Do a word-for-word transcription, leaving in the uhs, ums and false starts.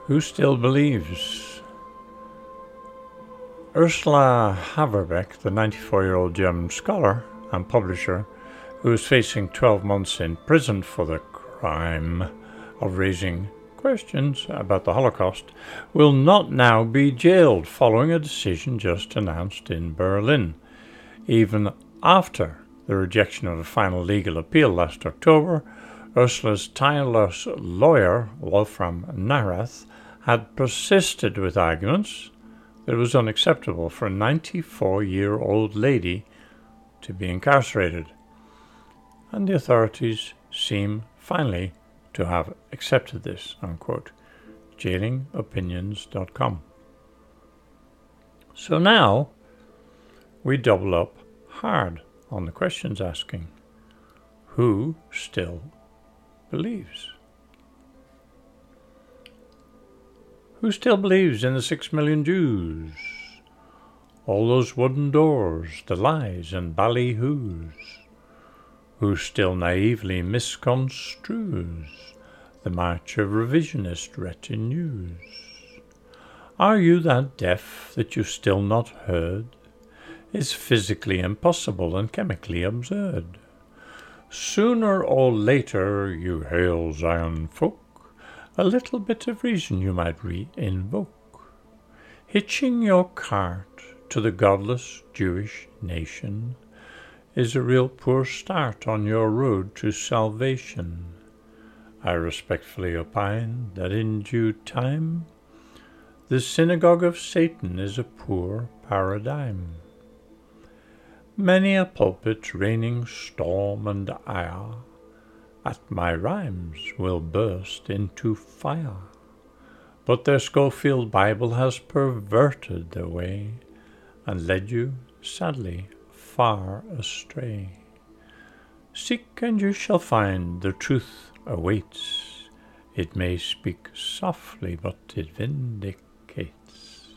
Who still believes? Ursula Haverbeck, the ninety-four-year-old German scholar and publisher who is facing twelve months in prison for the crime of raising questions about the Holocaust, will not now be jailed following a decision just announced in Berlin, even after the rejection of the final legal appeal last October. Ursula's tireless lawyer, Wolfram Narath, had persisted with arguments that it was unacceptable for a ninety-four-year-old lady to be incarcerated, and the authorities seem finally to have accepted this, unquote. jailing opinions dot com. So now we double up hard on the questions asking. Who still believes? Who still believes in the six million Jews? All those wooden doors, the lies and ballyhoos? Who still naively misconstrues the march of revisionist retinues? Are you that deaf that you've still not heard is physically impossible and chemically absurd? Sooner or later, you hail Zion folk, a little bit of reason you might re-invoke. Hitching your cart to the godless Jewish nation is a real poor start on your road to salvation. I respectfully opine that in due time, the synagogue of Satan is a poor paradigm. Many a pulpit raining storm and ire at my rhymes will burst into fire. But their Schofield Bible has perverted the way and led you, sadly, far astray. Seek and you shall find, the truth awaits. It may speak softly, but it vindicates.